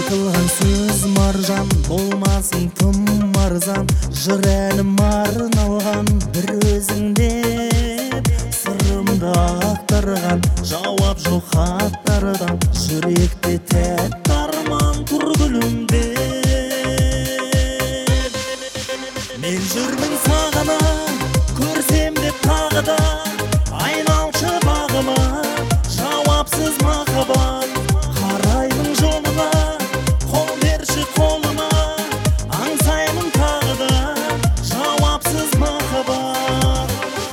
айтылған сөз маржан, болмасын тым арзан. Жыр әнім арналған бір өзіңде, сырымды ақтарған жауап жоқ хаттардан. Жүректе тәтті арман тұр гүлімде. Мен жүрмін сағына, көрсем деп тағы да, айналшы бағыма жауапсыз махаббат. Қараймын жолына, қол берші қолыма, аңсаймын тағы да жауапсыз махаббат.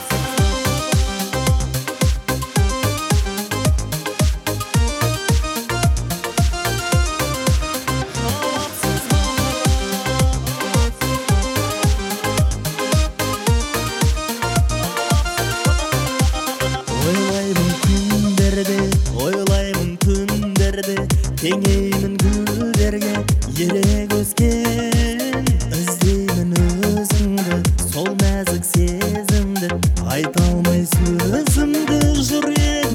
Ойлаймын күндерде, теңеймін гүлдерге ерек өскен. Іздеймін өзіңді, сол нәзік сезімді, айта алмай сөзімді жүрек